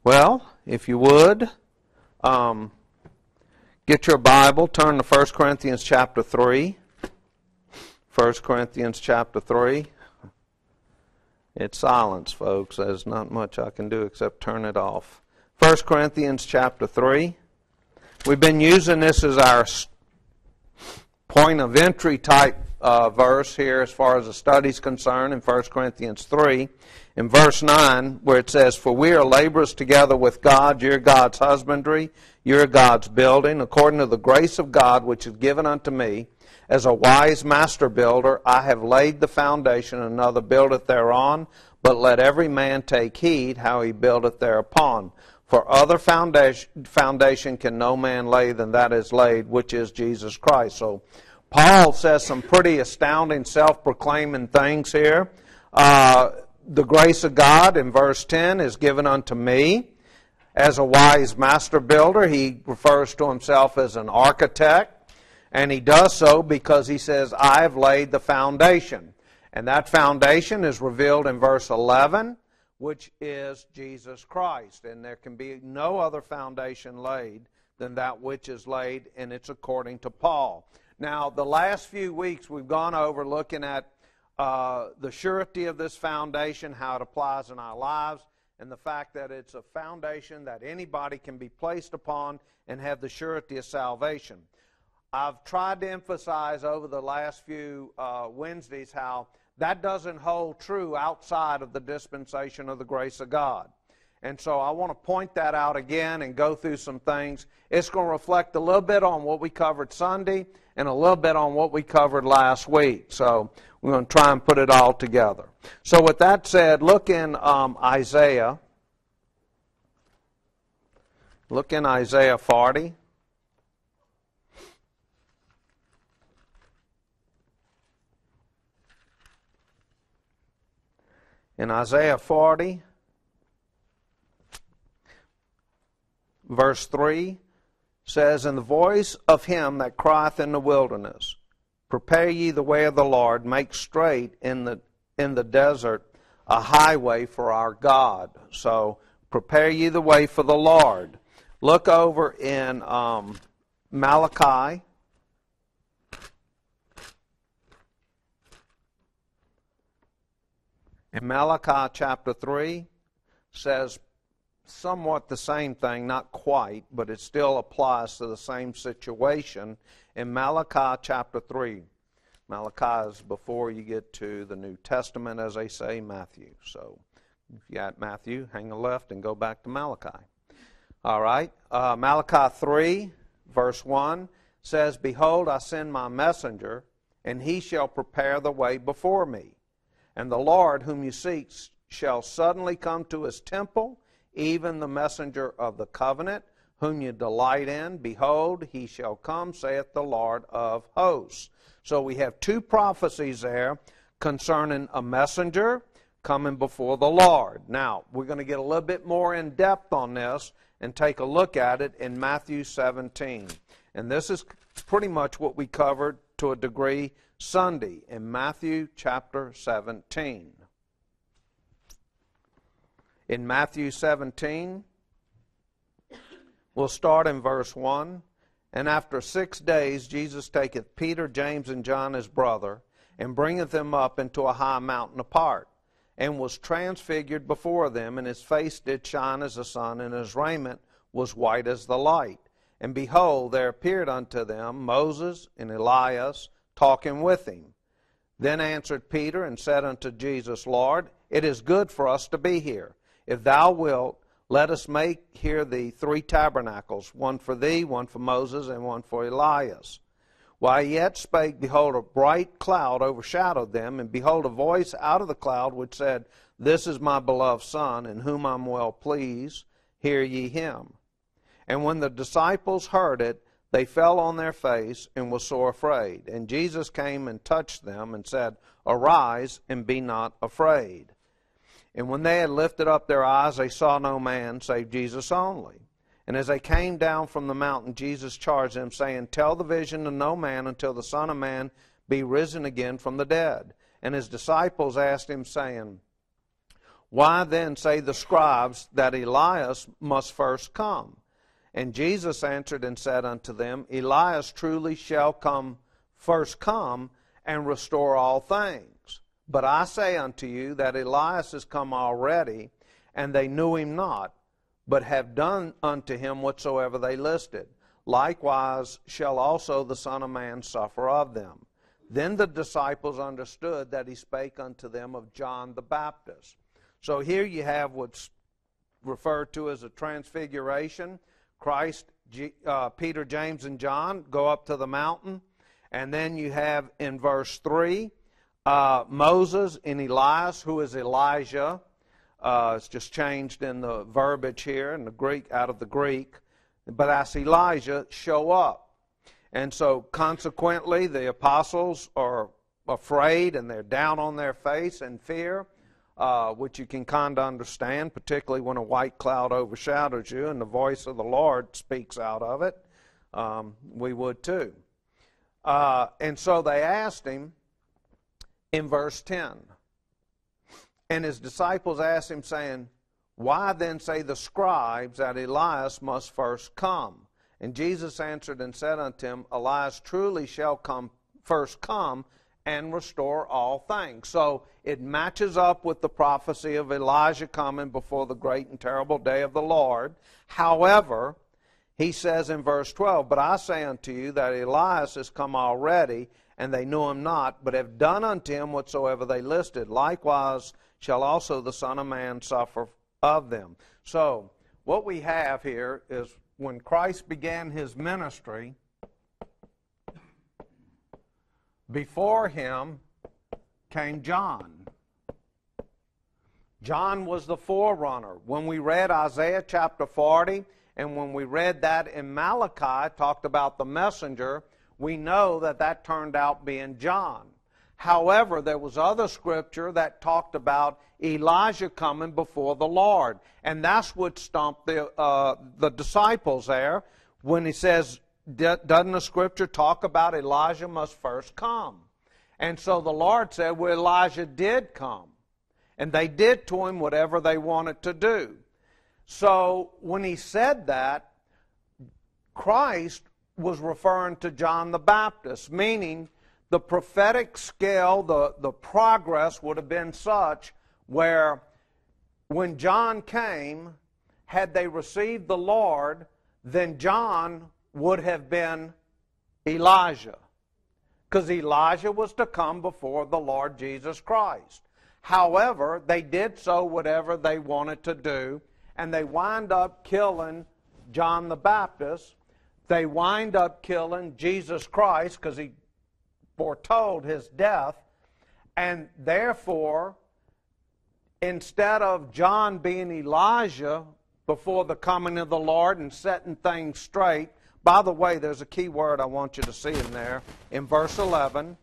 Well, if you would, get your Bible, turn to 1 Corinthians chapter 3. 1 Corinthians chapter 3. It's silence, folks. There's not much I can do except turn it off. 1 Corinthians chapter 3. We've been using this as our point of entry type verse here as far as the study's concerned in 1 Corinthians 3. In verse 9, where it says, "For we are laborers together with God, you're God's husbandry, you're God's building, according to the grace of God which is given unto me. As a wise master builder, I have laid the foundation, and another buildeth thereon, but let every man take heed how he buildeth thereupon. For other foundation can no man lay than that is laid, which is Jesus Christ." So Paul says some pretty astounding, self-proclaiming things here. The grace of God, in verse 10, is given unto me. As a wise master builder, he refers to himself as an architect. And he does so because he says, I have laid the foundation. And that foundation is revealed in verse 11, which is Jesus Christ. And there can be no other foundation laid than that which is laid, and it's according to Paul. Now, the last few weeks we've gone over looking at the surety of this foundation, how it applies in our lives, and the fact that it's a foundation that anybody can be placed upon and have the surety of salvation. I've tried to emphasize over the last few Wednesdays how that doesn't hold true outside of the dispensation of the grace of God. And so I want to point that out again and go through some things. It's going to reflect a little bit on what we covered Sunday and a little bit on what we covered last week. So we're going to try and put it all together. So with that said, look in Isaiah. Look in Isaiah 40. In Isaiah 40, verse 3 says, "And the voice of him that crieth in the wilderness, prepare ye the way of the Lord, make straight in the desert a highway for our God." So, prepare ye the way for the Lord. Look over in Malachi. In Malachi chapter 3 says somewhat the same thing, not quite, but it still applies to the same situation. In Malachi chapter 3, Malachi is before you get to the New Testament, as they say, Matthew. So if you got Matthew, hang a left and go back to Malachi. All right, Malachi 3, verse 1 says, "Behold, I send my messenger, and he shall prepare the way before me. And the Lord whom you seek shall suddenly come to his temple, even the messenger of the covenant, whom you delight in. Behold, he shall come, saith the Lord of hosts." So we have two prophecies there concerning a messenger coming before the Lord. Now, we're going to get a little bit more in depth on this and take a look at it in Matthew 17. And this is pretty much what we covered to a degree Sunday in Matthew chapter 17. In Matthew 17, we'll start in verse 1. "And after 6 days Jesus taketh Peter, James, and John his brother, and bringeth them up into a high mountain apart, and was transfigured before them, and his face did shine as the sun, and his raiment was white as the light. And behold, there appeared unto them Moses and Elias, talking with him. Then answered Peter and said unto Jesus, Lord, it is good for us to be here. If thou wilt, let us make here thee 3 tabernacles, one for thee, one for Moses, and one for Elias. While he yet spake, behold, a bright cloud overshadowed them, and behold, a voice out of the cloud which said, This is my beloved Son, in whom I am well pleased. Hear ye him. And when the disciples heard it, they fell on their face and were sore afraid. And Jesus came and touched them and said, Arise, and be not afraid. And when they had lifted up their eyes, they saw no man save Jesus only. And as they came down from the mountain, Jesus charged them, saying, Tell the vision to no man until the Son of Man be risen again from the dead. And his disciples asked him, saying, Why then say the scribes that Elias must first come? And Jesus answered and said unto them, Elias truly shall first come and restore all things. But I say unto you that Elias is come already, and they knew him not, but have done unto him whatsoever they listed. Likewise shall also the Son of Man suffer of them. Then the disciples understood that he spake unto them of John the Baptist. So here you have what's referred to as a transfiguration. Christ, Peter, James, and John go up to the mountain. And then you have in verse 3, Moses and Elias, who is Elijah. It's just changed in the verbiage here in the Greek, out of the Greek. But that's Elijah show up. And so consequently, the apostles are afraid and they're down on their face in fear, which you can kind of understand, particularly when a white cloud overshadows you and the voice of the Lord speaks out of it. We would too. And so they asked him in verse 10. And his disciples asked him, saying, Why then say the scribes that Elias must first come? And Jesus answered and said unto him, Elias truly shall first come and restore all things. So it matches up with the prophecy of Elijah coming before the great and terrible day of the Lord. However, he says in verse 12, But I say unto you that Elias is come already, and they knew him not, but have done unto him whatsoever they listed. Likewise shall also the Son of Man suffer of them. So what we have here is when Christ began his ministry, before him came John. John was the forerunner. When we read Isaiah chapter 40, and when we read that in Malachi, talked about the messenger, we know that that turned out being John. However, there was other scripture that talked about Elijah coming before the Lord. And that's what stumped the disciples there when he says, doesn't the scripture talk about Elijah must first come? And so the Lord said, well, Elijah did come. And they did to him whatever they wanted to do. So when he said that, Christ was referring to John the Baptist, meaning the prophetic scale, the progress would have been such where when John came, had they received the Lord, then John would have been Elijah. Because Elijah was to come before the Lord Jesus Christ. However, they did so whatever they wanted to do, and they wind up killing John the Baptist. They wind up killing Jesus Christ because he foretold his death, and therefore, instead of John being Elijah before the coming of the Lord and setting things straight, by the way, there's a key word I want you to see in there. In verse 11,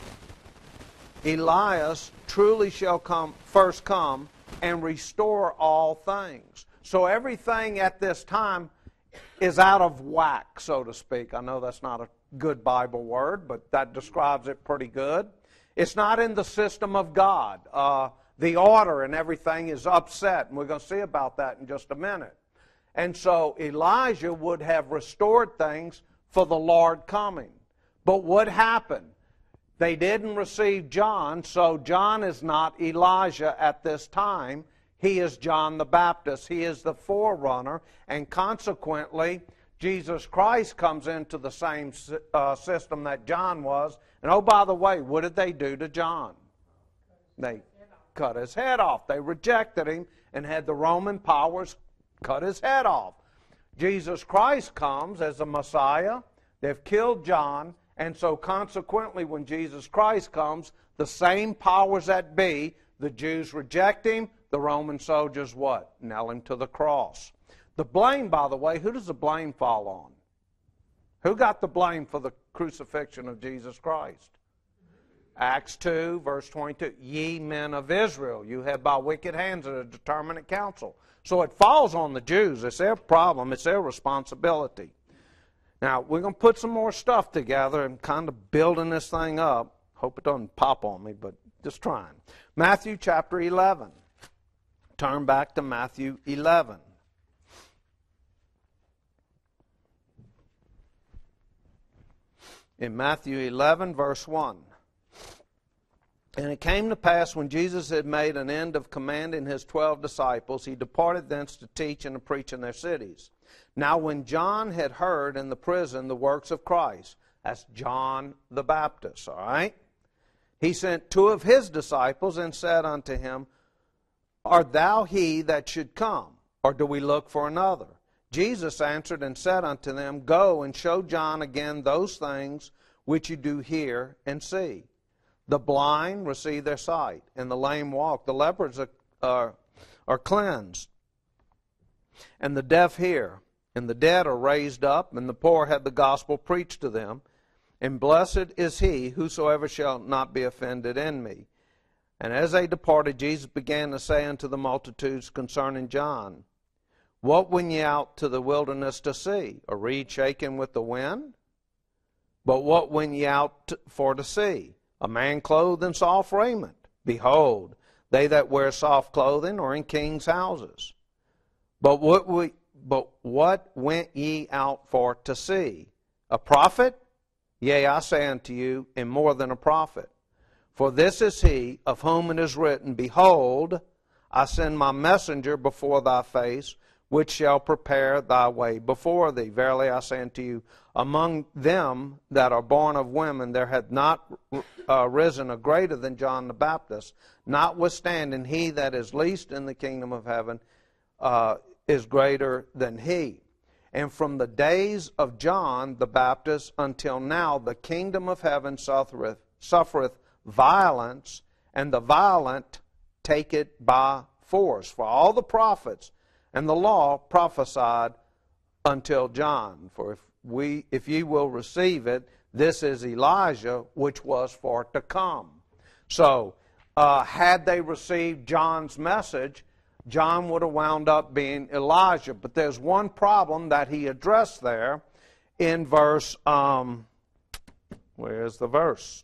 Elias truly shall first come and restore all things. So everything at this time is out of whack, so to speak. I know that's not a good Bible word, but that describes it pretty good. It's not in the system of God. The order and everything is upset, and we're going to see about that in just a minute. And so Elijah would have restored things for the Lord coming. But what happened? They didn't receive John, so John is not Elijah at this time. He is John the Baptist. He is the forerunner, and consequently, Jesus Christ comes into the same system that John was. And oh, by the way, what did they do to John? They cut his head off. They rejected him and had the Roman powers cut his head off. Jesus Christ comes as the Messiah. They've killed John, and so consequently, when Jesus Christ comes, the same powers that be, the Jews reject him, the Roman soldiers what? Nail him to the cross. The blame, by the way, who does the blame fall on? Who got the blame for the crucifixion of Jesus Christ? Acts 2, verse 22. Ye men of Israel, you have by wicked hands a determinate counsel. So it falls on the Jews. It's their problem. It's their responsibility. Now, we're going to put some more stuff together and kind of building this thing up. Hope it doesn't pop on me, but just trying. Matthew chapter 11. Turn back to Matthew 11. In Matthew 11, verse 1. And it came to pass, when Jesus had made an end of commanding his 12 disciples, he departed thence to teach and to preach in their cities. Now when John had heard in the prison the works of Christ, that's John the Baptist, all right? He sent 2 of his disciples and said unto him, Art thou he that should come, or do we look for another? Jesus answered and said unto them, Go and show John again those things which you do hear and see. The blind receive their sight, and the lame walk. The lepers are cleansed, and the deaf hear, and the dead are raised up, and the poor have the gospel preached to them. And blessed is he whosoever shall not be offended in me. And as they departed, Jesus began to say unto the multitudes concerning John, What went ye out to the wilderness to see? A reed shaken with the wind? But what went ye out for to see? A man clothed in soft raiment? Behold, they that wear soft clothing are in kings' houses. But what went ye out for to see? A prophet? Yea, I say unto you, and more than a prophet. For this is he of whom it is written, Behold, I send my messenger before thy face, which shall prepare thy way before thee. Verily I say unto you, among them that are born of women there hath not risen a greater than John the Baptist. Notwithstanding, he that is least in the kingdom of heaven is greater than he. And from the days of John the Baptist until now, the kingdom of heaven suffereth violence, and the violent take it by force. For all the prophets and the law prophesied until John. For if ye will receive it, this is Elijah, which was for to come. So, had they received John's message, John would have wound up being Elijah. But there's one problem that he addressed there in verse, where's the verse?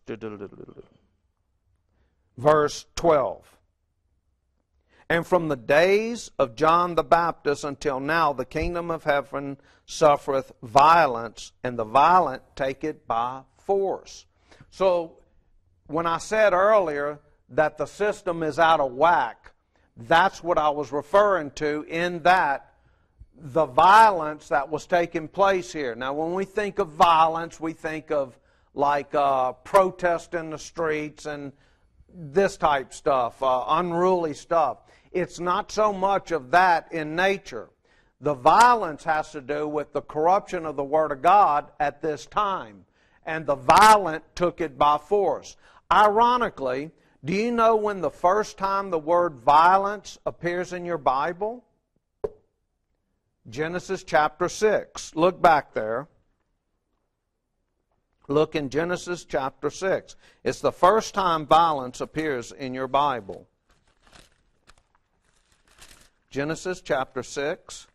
Verse 12. And from the days of John the Baptist until now, the kingdom of heaven suffereth violence, and the violent take it by force. So, when I said earlier that the system is out of whack, that's what I was referring to in that the violence that was taking place here. Now, when we think of violence, we think of like protest in the streets and this type stuff, unruly stuff. It's not so much of that in nature. The violence has to do with the corruption of the Word of God at this time. And the violent took it by force. Ironically, do you know when the first time the word violence appears in your Bible? Genesis chapter 6. Look back there. Look in Genesis chapter 6. It's the first time violence appears in your Bible. Genesis chapter 6.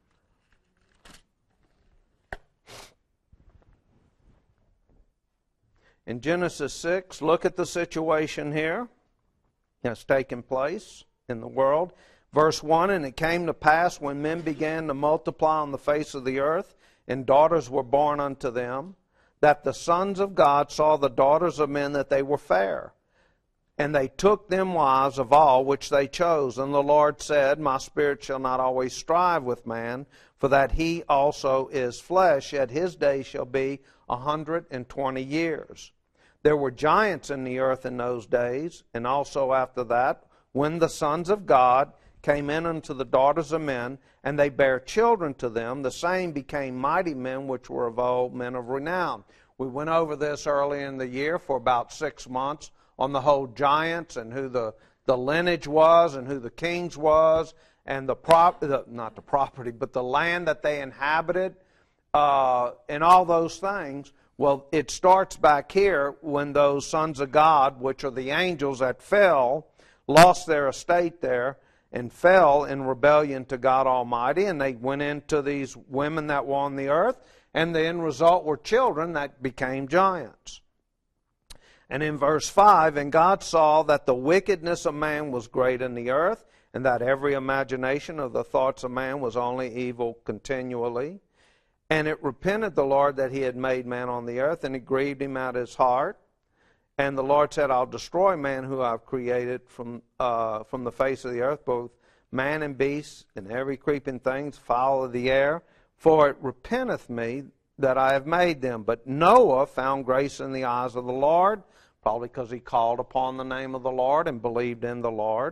In Genesis 6, look at the situation here that's taken place in the world. Verse 1, And it came to pass when men began to multiply on the face of the earth, and daughters were born unto them, that the sons of God saw the daughters of men that they were fair. And they took them wives of all which they chose. And the Lord said, My spirit shall not always strive with man, for that he also is flesh, yet his days shall be 120 years. There were giants in the earth in those days, and also after that, when the sons of God came in unto the daughters of men, and they bare children to them, the same became mighty men which were of old, men of renown. We went over this early in the year for about 6 months on the whole giants and who the lineage was and who the kings was, and not the property, but the land that they inhabited, and all those things. Well, it starts back here when those sons of God, which are the angels that fell, lost their estate there and fell in rebellion to God Almighty, and they went into these women that were on the earth, and the end result were children that became giants. And in verse 5, And God saw that the wickedness of man was great in the earth, and that every imagination of the thoughts of man was only evil continually. And it repented the Lord that he had made man on the earth, and it grieved him at his heart. And the Lord said, I'll destroy man who I've created from the face of the earth, both man and beast, and every creeping thing, fowl of the air. For it repenteth me that I have made them. But Noah found grace in the eyes of the Lord, probably because he called upon the name of the Lord and believed in the Lord.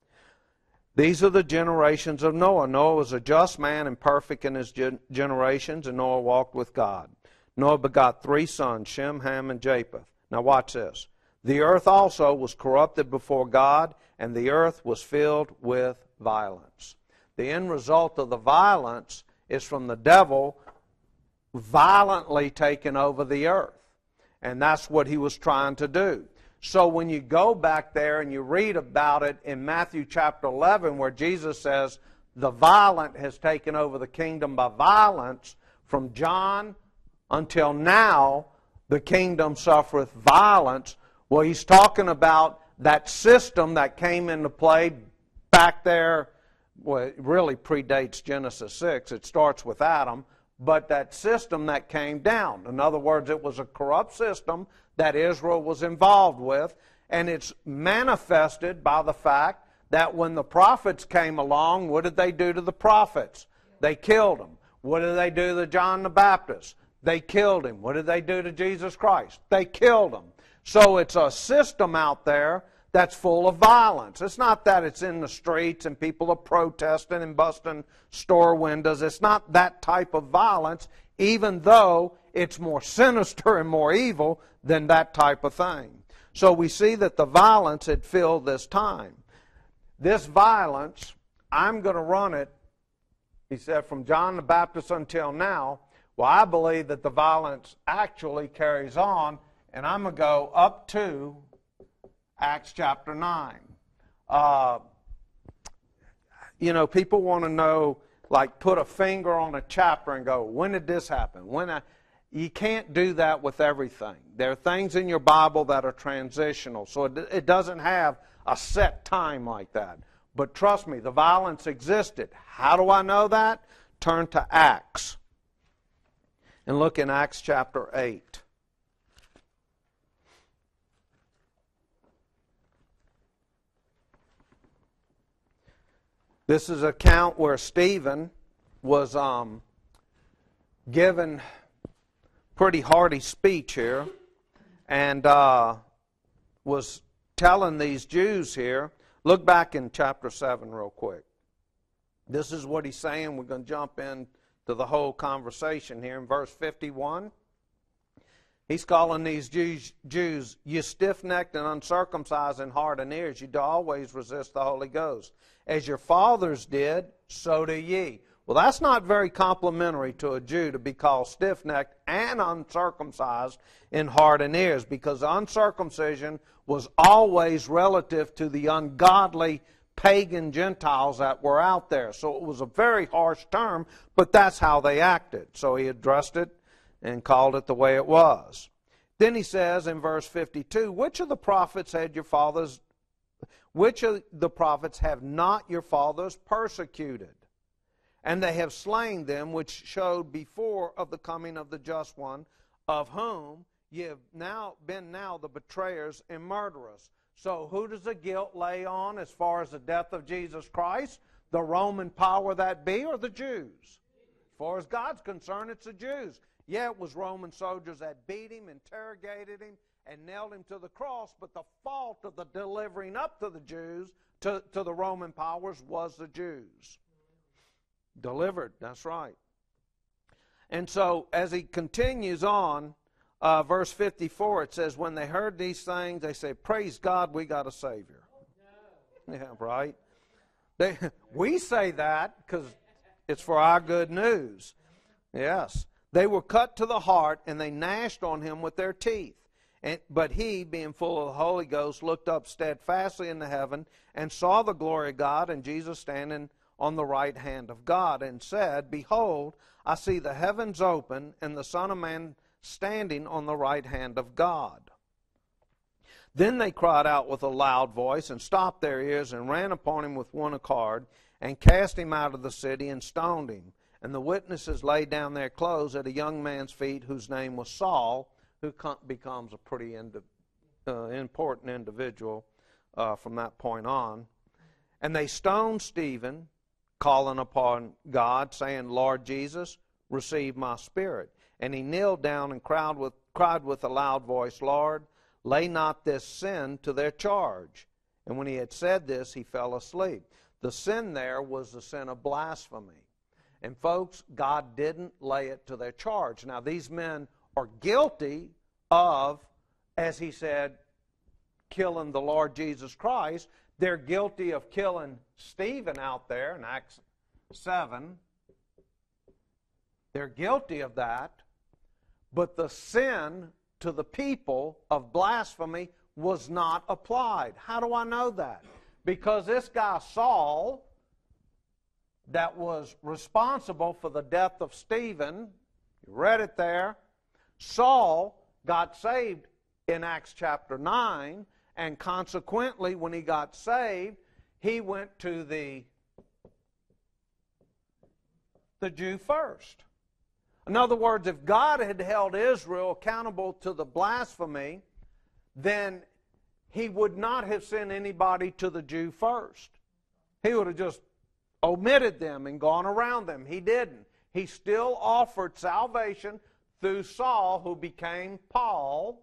These are the generations of Noah. Noah was a just man and perfect in his generations, and Noah walked with God. Noah begot 3 sons, Shem, Ham, and Japheth. Now watch this. The earth also was corrupted before God, and the earth was filled with violence. The end result of the violence is from the devil violently taking over the earth. And that's what he was trying to do. So when you go back there and you read about it in Matthew chapter 11, where Jesus says, the violent has taken over the kingdom by violence, from John until now, the kingdom suffereth violence. Well, he's talking about that system that came into play back there. Well, it really predates Genesis 6. It starts with Adam. But that system that came down. In other words, it was a corrupt system that Israel was involved with. And it's manifested by the fact that when the prophets came along, what did they do to the prophets? They killed them. What did they do to John the Baptist? They killed him. What did they do to Jesus Christ? They killed him. So it's a system out there that's full of violence. It's not that it's in the streets and people are protesting and busting store windows. It's not that type of violence, even though it's more sinister and more evil than that type of thing. So we see that the violence had filled this time. This violence, I'm going to run it, he said, from John the Baptist until now. Well, I believe that the violence actually carries on, and I'm going to go up to Acts chapter 9. People want to know, like, put a finger on a chapter and go, when did this happen? You can't do that with everything. There are things in your Bible that are transitional, so it doesn't have a set time like that. But trust me, the violence existed. How do I know that? Turn to Acts and look in Acts chapter 8. This is an account where Stephen was given pretty hearty speech here, and was telling these Jews here. Look back in chapter 7 real quick. This is what he's saying. We're going to jump into the whole conversation here in verse 51. He's calling these Jews, you stiff-necked and uncircumcised in heart and ears, you do always resist the Holy Ghost. As your fathers did, so do ye. Well, that's not very complimentary to a Jew to be called stiff-necked and uncircumcised in heart and ears, because uncircumcision was always relative to the ungodly pagan Gentiles that were out there. So it was a very harsh term, but that's how they acted. So he addressed it and called it the way it was. Then he says in verse 52, which of the prophets have not your fathers persecuted? And they have slain them which showed before of the coming of the just one, of whom ye have been the betrayers and murderers. So who does the guilt lay on as far as the death of Jesus Christ? The Roman power that be, or the Jews? As far as God's concerned, it's the Jews. Yeah, it was Roman soldiers that beat him, interrogated him, and nailed him to the cross, but the fault of the delivering up to the Jews, to the Roman powers, was the Jews. Delivered, that's right. And so, as he continues on, verse 54, it says, when they heard these things, they say, praise God, we got a Savior. Yeah, right? We say that because it's for our good news. Yes. They were cut to the heart, and they gnashed on him with their teeth. But he, being full of the Holy Ghost, looked up steadfastly into heaven, and saw the glory of God, and Jesus standing on the right hand of God, and said, behold, I see the heavens open, and the Son of Man standing on the right hand of God. Then they cried out with a loud voice, and stopped their ears, and ran upon him with one accord, and cast him out of the city, and stoned him. And the witnesses laid down their clothes at a young man's feet, whose name was Saul, who becomes a pretty important individual from that point on. And they stoned Stephen, calling upon God, saying, Lord Jesus, receive my spirit. And he kneeled down and cried with a loud voice, Lord, lay not this sin to their charge. And when he had said this, he fell asleep. The sin there was the sin of blasphemy. And folks, God didn't lay it to their charge. Now, these men are guilty of, as he said, killing the Lord Jesus Christ. They're guilty of killing Stephen out there in Acts 7. They're guilty of that. But the sin to the people of blasphemy was not applied. How do I know that? Because this guy Saul, that was responsible for the death of Stephen, you read it there, Saul got saved in Acts chapter 9, and consequently, when he got saved, he went to the Jew first. In other words, if God had held Israel accountable to the blasphemy, then he would not have sent anybody to the Jew first. He would have just omitted them and gone around them. He didn't. He still offered salvation through Saul, who became Paul,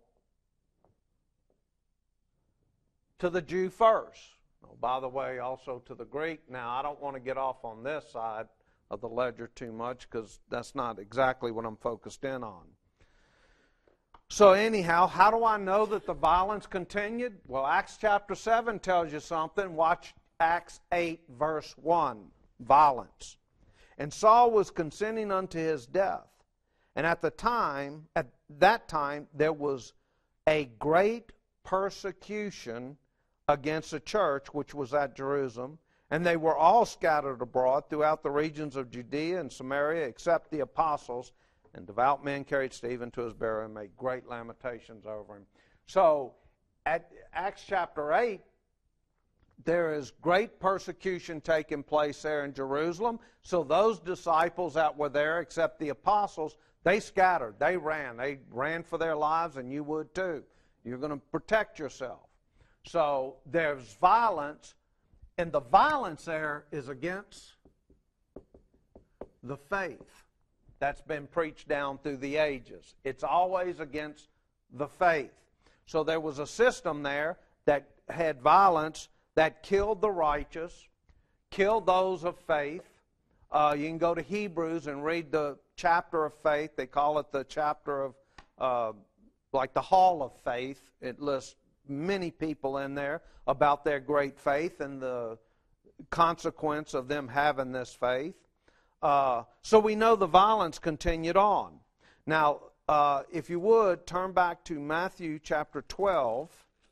to the Jew first. Oh, by the way, also to the Greek. Now, I don't want to get off on this side of the ledger too much, because that's not exactly what I'm focused in on. So anyhow, how do I know that the violence continued? Well, Acts chapter 7 tells you something. Watch Acts 8, verse 1. Violence. And Saul was consenting unto his death. And at that time, there was a great persecution against the church which was at Jerusalem, and they were all scattered abroad throughout the regions of Judea and Samaria, except the apostles. And devout men carried Stephen to his burial and made great lamentations over him. So, at Acts chapter 8, there is great persecution taking place there in Jerusalem. So those disciples that were there, except the apostles, they scattered. They ran. They ran for their lives, and you would too. You're going to protect yourself. So there's violence, and the violence there is against the faith that's been preached down through the ages. It's always against the faith. So there was a system there that had violence that killed the righteous, killed those of faith. You can go to Hebrews and read the chapter of faith. They call it the chapter of, like the Hall of Faith. It lists many people in there about their great faith and the consequence of them having this faith. So we know the violence continued on. Now, if you would, turn back to Matthew chapter 12.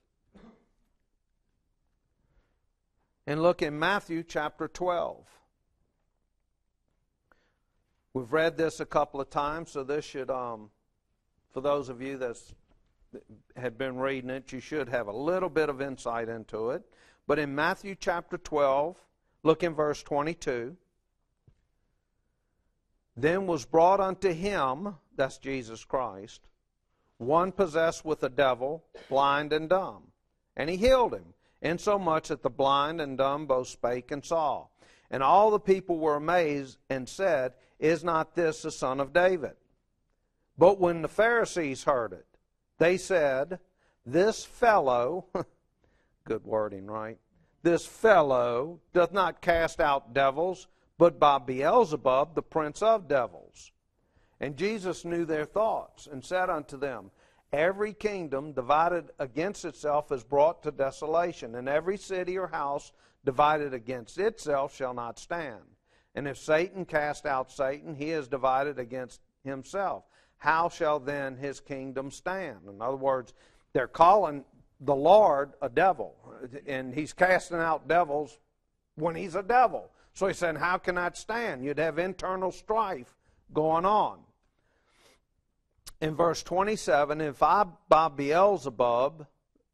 And look in Matthew chapter 12. We've read this a couple of times, so this should, for those of you that had been reading it, you should have a little bit of insight into it. But in Matthew chapter 12, look in verse 22. Then was brought unto him, that's Jesus Christ, one possessed with a devil, blind and dumb. And he healed him, insomuch that the blind and dumb both spake and saw. And all the people were amazed and said, Is not this the son of David? But when the Pharisees heard it, they said, This fellow, good wording, right? This fellow doth not cast out devils, but by Beelzebub, the prince of devils. And Jesus knew their thoughts, and said unto them, Every kingdom divided against itself is brought to desolation, and every city or house divided against itself shall not stand. And if Satan cast out Satan, he is divided against himself. How shall then his kingdom stand? In other words, they're calling the Lord a devil, and he's casting out devils when he's a devil. So he's saying, how can that stand? You'd have internal strife going on. In verse 27, if I by Beelzebub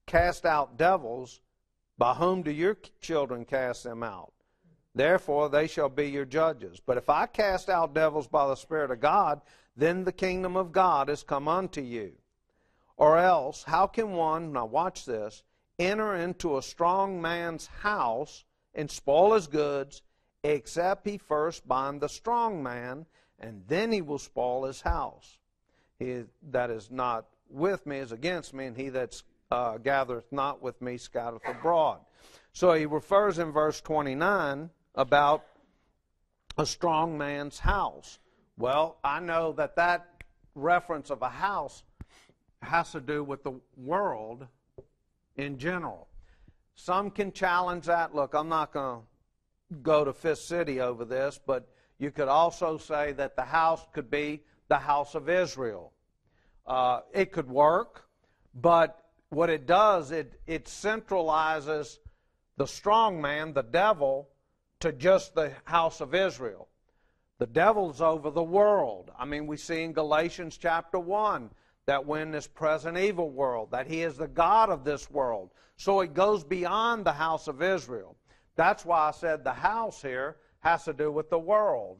cast out devils, by whom do your children cast them out? Therefore they shall be your judges. But if I cast out devils by the Spirit of God, then the kingdom of God is come unto you. Or else, how can one, now watch this, enter into a strong man's house and spoil his goods, except he first bind the strong man, and then he will spoil his house? He that is not with me is against me, and he that gathereth not with me scattereth abroad. So he refers in verse 29 about a strong man's house. Well, I know that reference of a house has to do with the world in general. Some can challenge that. Look, I'm not going to go to Fifth City over this, but you could also say that the house could be the house of Israel. It could work, but what it does, it centralizes the strong man, the devil, to just the house of Israel. The devil's over the world. I mean, we see in Galatians chapter 1 that we're in this present evil world, that he is the God of this world. So it goes beyond the house of Israel. That's why I said the house here has to do with the world.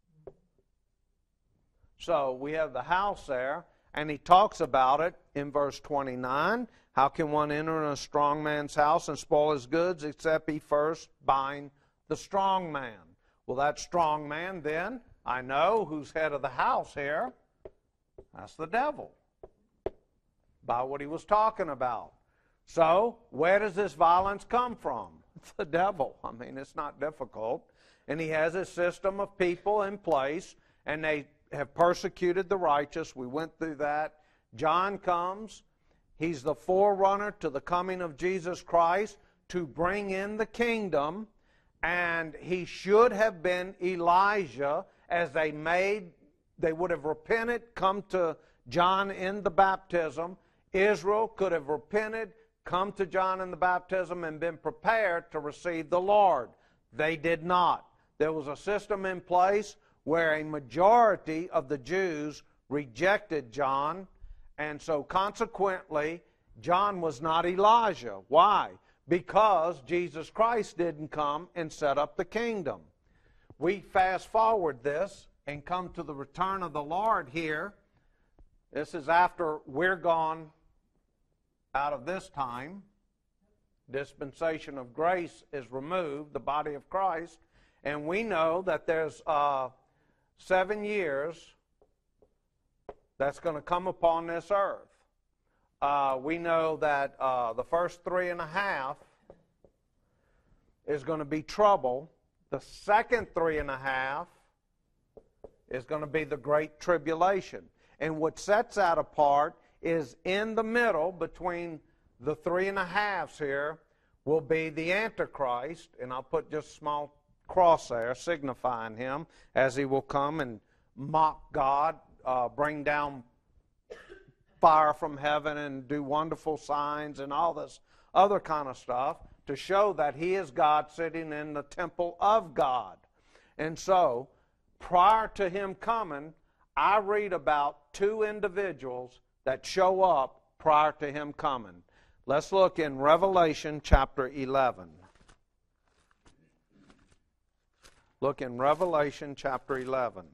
So we have the house there, and he talks about it in verse 29. How can one enter in a strong man's house and spoil his goods, except he first bind the strong man? Well, that strong man then, I know who's head of the house here. That's the devil, by what he was talking about. So, where does this violence come from? It's the devil. I mean, it's not difficult. And he has a system of people in place, and they have persecuted the righteous. We went through that. John comes. He's the forerunner to the coming of Jesus Christ to bring in the kingdom. And he should have been Elijah, as they would have repented, come to John in the baptism. Israel could have repented, come to John in the baptism, and been prepared to receive the Lord. They did not. There was a system in place where a majority of the Jews rejected John, and so consequently, John was not Elijah. Why? Because Jesus Christ didn't come and set up the kingdom. We fast forward this and come to the return of the Lord here. This is after we're gone out of this time. Dispensation of grace is removed, the body of Christ, and we know that there's 7 years that's going to come upon this earth. We know that the first 3.5 is going to be trouble. The second 3.5 is going to be the Great Tribulation. And what sets that apart is in the middle between the 3.5s here will be the Antichrist, and I'll put just a small cross there signifying him, as he will come and mock God, bring down fire from heaven and do wonderful signs and all this other kind of stuff to show that he is God sitting in the temple of God. And so, prior to him coming, I read about 2 individuals that show up prior to him coming. Let's look in Revelation chapter 11. Look in Revelation chapter 11.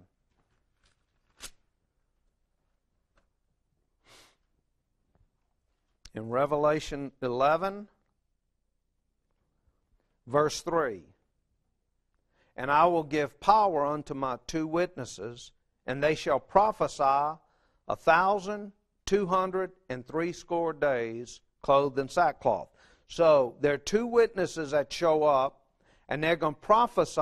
In Revelation 11, verse 3, "And I will give power unto my 2 witnesses, and they shall prophesy 1,260 days, clothed in sackcloth." So there are 2 witnesses that show up, and they're going to prophesy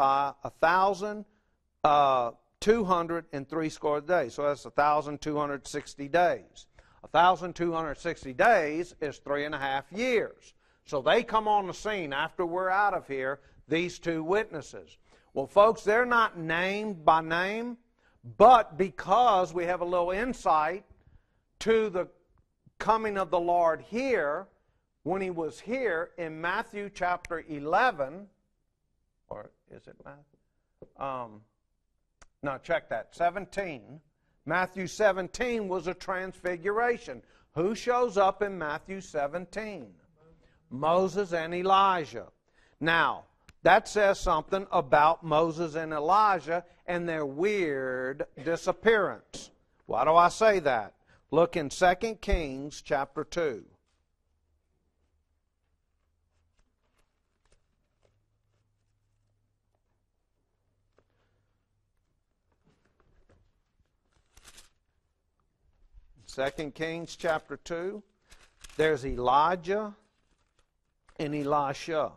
1,260 days. So that's 1,260 days. 1,260 days is 3.5 years. So they come on the scene after we're out of here, these 2 witnesses. Well, folks, they're not named by name, but because we have a little insight to the coming of the Lord here, when he was here in Matthew chapter 11, or is it Matthew? No, check that, 17. Matthew 17 was a transfiguration. Who shows up in Matthew 17? Moses and Elijah. Now, that says something about Moses and Elijah and their weird disappearance. Why do I say that? Look in 2 Kings chapter 2. Second Kings chapter 2, there's Elijah and Elisha.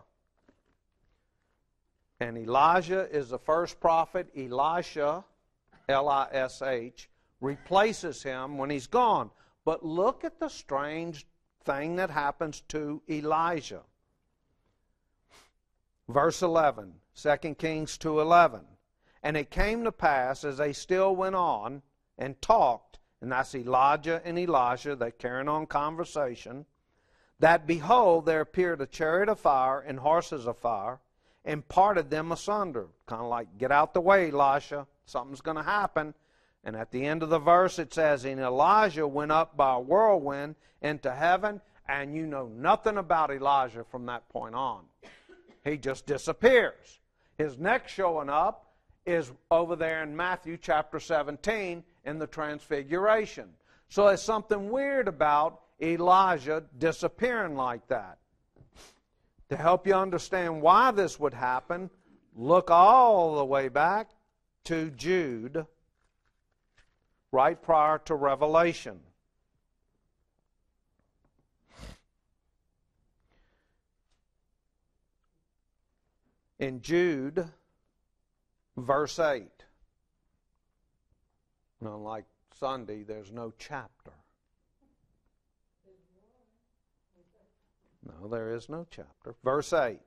And Elijah is the first prophet. Elisha, L-I-S-H, replaces him when he's gone. But look at the strange thing that happens to Elijah. Verse 11, 2 Kings 2:11. And it came to pass, as they still went on and talked, and that's Elijah and Elisha, they're carrying on conversation, that behold, there appeared a chariot of fire and horses of fire, and parted them asunder. Kind of like, get out the way, Elisha, something's going to happen. And at the end of the verse it says, and Elijah went up by a whirlwind into heaven, and you know nothing about Elijah from that point on. He just disappears. His next showing up is over there in Matthew chapter 17 in the Transfiguration. So there's something weird about Elijah disappearing like that. To help you understand why this would happen, look all the way back to Jude, right prior to Revelation. In Jude, verse 8. Unlike Sunday, there's no chapter. No, there is no chapter. Verse 8.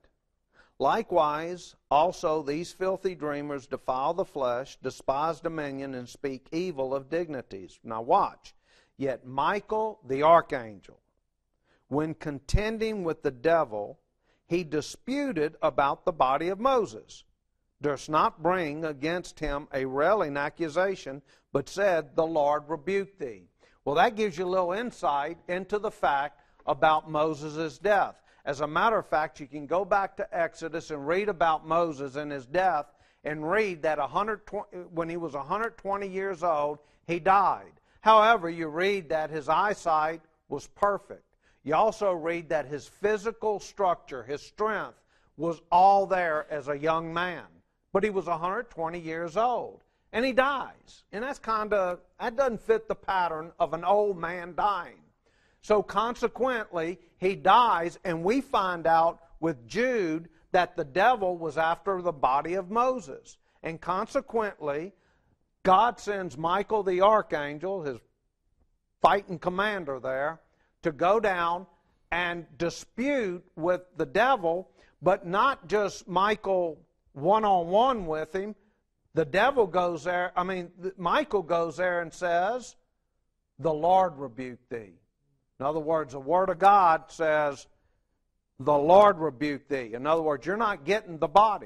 Likewise, also these filthy dreamers defile the flesh, despise dominion, and speak evil of dignities. Now watch. Yet Michael the archangel, when contending with the devil, he disputed about the body of Moses, durst not bring against him a railing accusation, but said, the Lord rebuked thee. Well, that gives you a little insight into the fact about Moses' death. As a matter of fact, you can go back to Exodus and read about Moses and his death, and read that when he was 120 years old, he died. However, you read that his eyesight was perfect. You also read that his physical structure, his strength, was all there as a young man. But he was 120 years old, and he dies. And that doesn't fit the pattern of an old man dying. So consequently, he dies, and we find out with Jude that the devil was after the body of Moses. And consequently, God sends Michael the archangel, his fighting commander there, to go down and dispute with the devil, but not just Michael one-on-one with him. The devil goes there, Michael goes there and says, the Lord rebuked thee. In other words, the Word of God says, the Lord rebuked thee. In other words, you're not getting the body.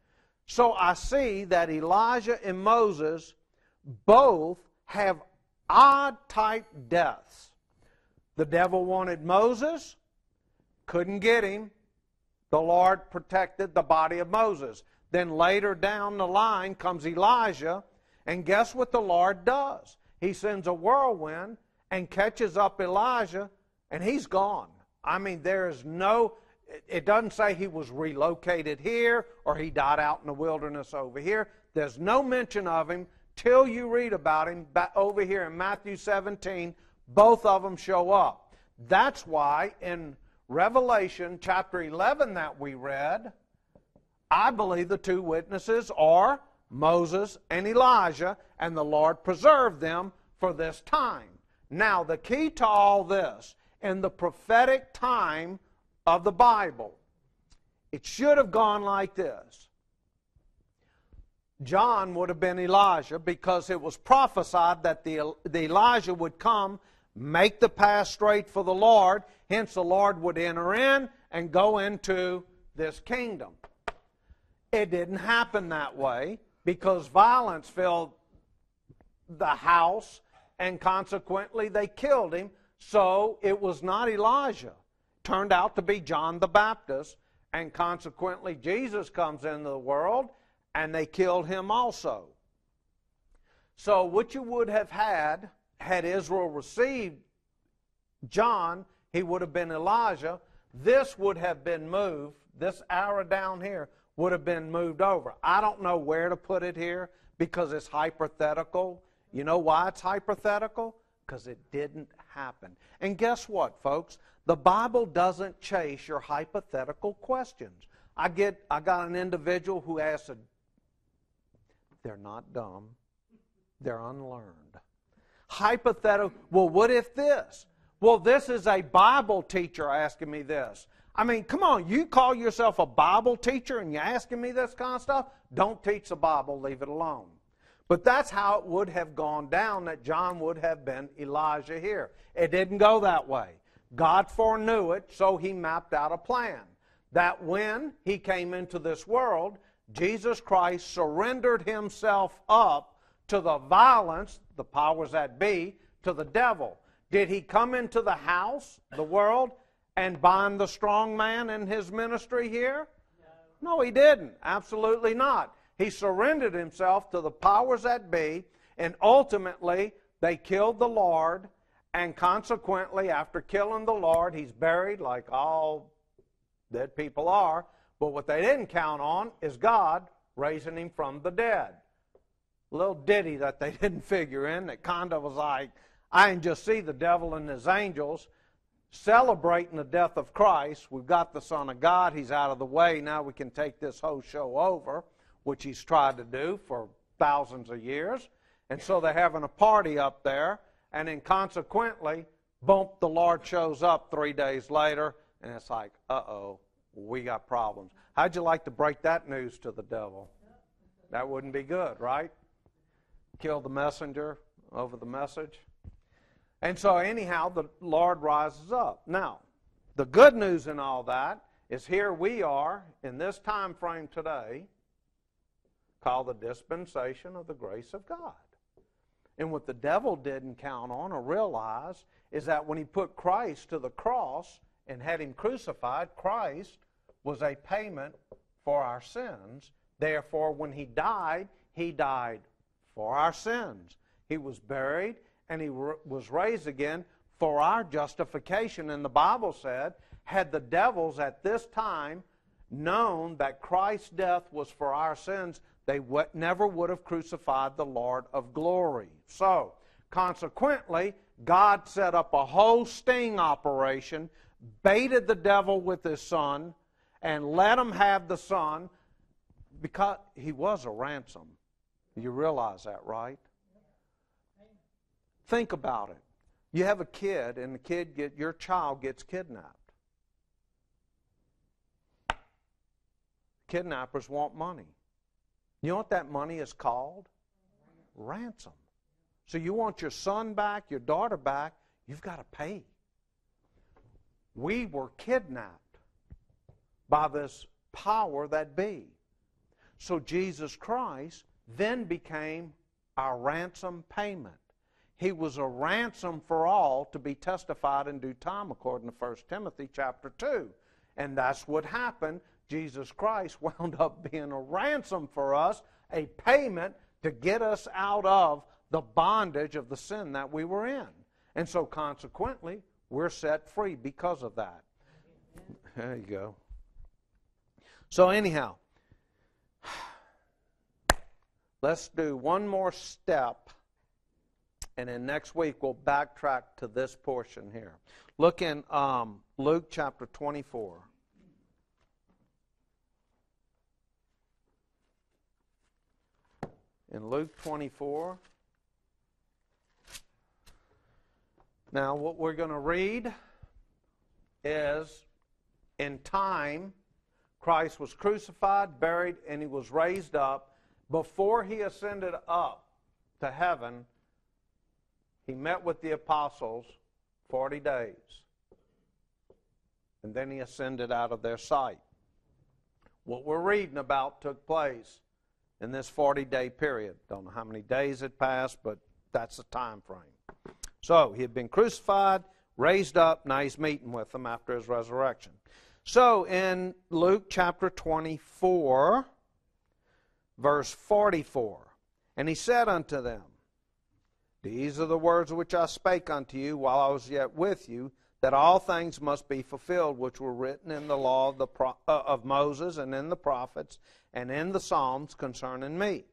So I see that Elijah and Moses both have odd-type deaths. The devil wanted Moses, couldn't get him. The Lord protected the body of Moses. Then later down the line comes Elijah, and guess what the Lord does? He sends a whirlwind and catches up Elijah, and he's gone. It doesn't say he was relocated here or he died out in the wilderness over here. There's no mention of him till you read about him over here in Matthew 17. Both of them show up. That's why in Revelation chapter 11 that we read, I believe the two witnesses are Moses and Elijah, and the Lord preserved them for this time. Now, the key to all this, in the prophetic time of the Bible, it should have gone like this. John would have been Elijah, because it was prophesied that the Elijah would come, make the path straight for the Lord. Hence the Lord would enter in and go into this kingdom. It didn't happen that way, because violence filled the house, and consequently they killed him. So it was not Elijah. Turned out to be John the Baptist, and consequently Jesus comes into the world, and they killed him also. So what you would have had Israel received John, he would have been Elijah. This would have been moved, this arrow down here would have been moved over. I don't know where to put it here because it's hypothetical. You know why it's hypothetical? Because it didn't happen. And guess what, folks? The Bible doesn't chase your hypothetical questions. I got an individual who asked, they're not dumb, they're unlearned. Hypothetical, well, what if this? Well, this is a Bible teacher asking me this. I mean, come on, you call yourself a Bible teacher and you're asking me this kind of stuff? Don't teach the Bible, leave it alone. But that's how it would have gone down, that John would have been Elijah here. It didn't go that way. God foreknew it, so he mapped out a plan. That when he came into this world, Jesus Christ surrendered himself up to the violence, the powers that be, to the devil. Did he come into the house, the world, and bind the strong man in his ministry here? No, he didn't. Absolutely not. He surrendered himself to the powers that be, and ultimately they killed the Lord, and consequently, after killing the Lord, he's buried like all dead people are. But what they didn't count on is God raising him from the dead. A little ditty that they didn't figure in that kind of was like, I can just see the devil and his angels celebrating the death of Christ. We've got the Son of God. He's out of the way. Now we can take this whole show over, which he's tried to do for thousands of years. And so they're having a party up there. And then consequently, bump, the Lord shows up 3 days later. And it's like, uh-oh, we got problems. How'd you like to break that news to the devil? That wouldn't be good, right? Kill the messenger over the message. And so anyhow, the Lord rises up. Now, the good news in all that is here we are in this time frame today called the dispensation of the grace of God. And what the devil didn't count on or realize is that when he put Christ to the cross and had him crucified, Christ was a payment for our sins. Therefore, when he died for our sins. He was buried and he was raised again for our justification. And the Bible said, had the devils at this time known that Christ's death was for our sins, they never would have crucified the Lord of glory. So, consequently, God set up a whole sting operation, baited the devil with his Son, and let him have the Son because he was a ransom. You realize that, right? Think about it. You have a kid, and your child gets kidnapped. Kidnappers want money. You know what that money is called? Ransom. So you want your son back, your daughter back, you've got to pay. We were kidnapped by this power that be. So Jesus Christ then became our ransom payment. He was a ransom for all to be testified in due time according to 1 Timothy chapter 2. And that's what happened. Jesus Christ wound up being a ransom for us, a payment to get us out of the bondage of the sin that we were in. And so consequently, we're set free because of that. There you go. So anyhow, let's do one more step, and then next week we'll backtrack to this portion here. Look in Luke chapter 24. In Luke 24, now what we're going to read is, in time, Christ was crucified, buried, and he was raised up. Before he ascended up to heaven, he met with the apostles 40 days. And then he ascended out of their sight. What we're reading about took place in this 40-day period. Don't know how many days had passed, but that's the time frame. So he had been crucified, raised up, now he's meeting with them after his resurrection. So in Luke chapter 24, verse 44, and he said unto them, These are the words which I spake unto you while I was yet with you, that all things must be fulfilled which were written in the law of Moses and in the prophets and in the Psalms concerning me.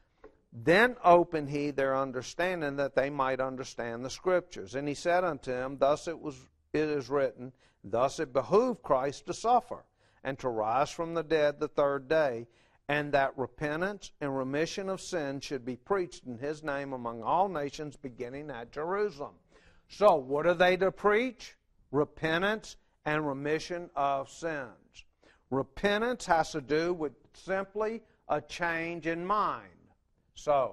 Then opened he their understanding that they might understand the Scriptures. And he said unto them, Thus it is written, thus it behooved Christ to suffer, and to rise from the dead the third day, and that repentance and remission of sins should be preached in his name among all nations, beginning at Jerusalem. So, what are they to preach? Repentance and remission of sins. Repentance has to do with simply a change in mind. So,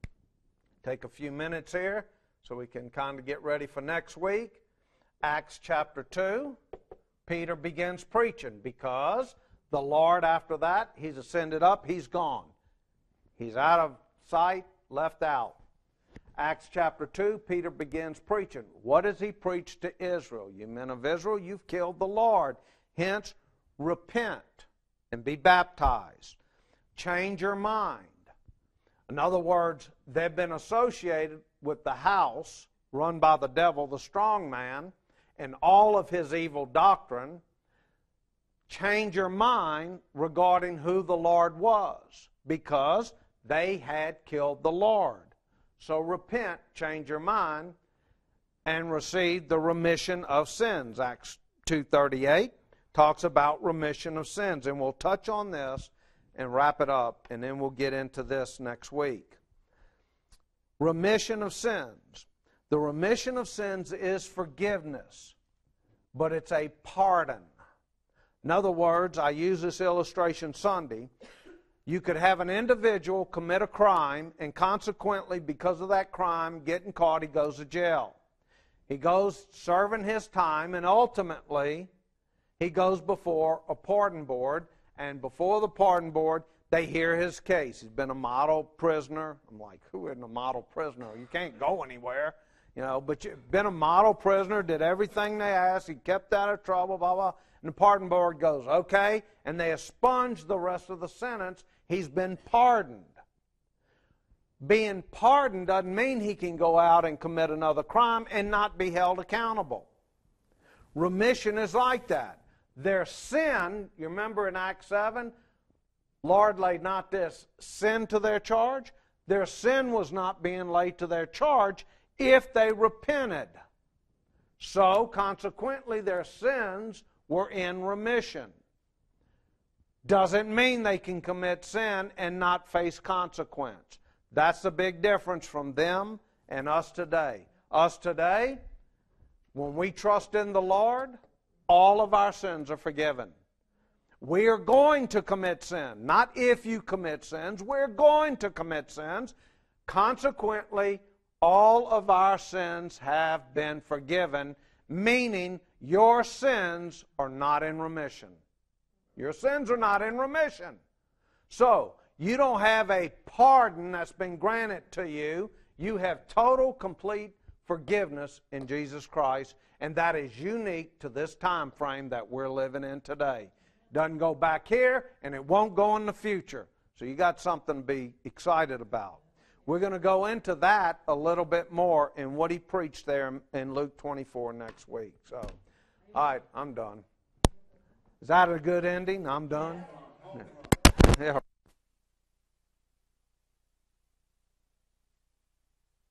take a few minutes here so we can kind of get ready for next week. Acts chapter 2, Peter begins preaching because the Lord, after that, he's ascended up, he's gone. He's out of sight, left out. Acts chapter 2, Peter begins preaching. What does he preach to Israel? You men of Israel, you've killed the Lord. Hence, repent and be baptized. Change your mind. In other words, they've been associated with the house run by the devil, the strong man, and all of his evil doctrine. Change your mind regarding who the Lord was, because they had killed the Lord. So repent, change your mind, and receive the remission of sins. Acts 2:38 talks about remission of sins, and we'll touch on this and wrap it up, and then we'll get into this next week. Remission of sins. The remission of sins is forgiveness, but it's a pardon. In other words, I use this illustration Sunday. You could have an individual commit a crime, and consequently, because of that crime, getting caught, he goes to jail. He goes serving his time, and ultimately, he goes before a pardon board, and before the pardon board, they hear his case. He's been a model prisoner. I'm like, who isn't a model prisoner? You can't go anywhere. You know, but you've been a model prisoner, did everything they asked, he kept out of trouble, blah, blah. And the pardon board goes, okay, and they expunge the rest of the sentence. He's been pardoned. Being pardoned doesn't mean he can go out and commit another crime and not be held accountable. Remission is like that. Their sin, you remember in Acts 7, Lord laid not this sin to their charge. Their sin was not being laid to their charge if they repented. So, consequently, their sins were in remission. Doesn't mean they can commit sin and not face consequence. That's the big difference from them and us today. Us today, when we trust in the Lord, all of our sins are forgiven. We are going to commit sin. Not if you commit sins. We're going to commit sins. Consequently, all of our sins have been forgiven, meaning your sins are not in remission. Your sins are not in remission. So, you don't have a pardon that's been granted to you. You have total, complete forgiveness in Jesus Christ, and that is unique to this time frame that we're living in today. Doesn't go back here, and it won't go in the future. So you got something to be excited about. We're going to go into that a little bit more in what he preached there in Luke 24 next week. So, all right, I'm done. Is that a good ending? I'm done? Yeah.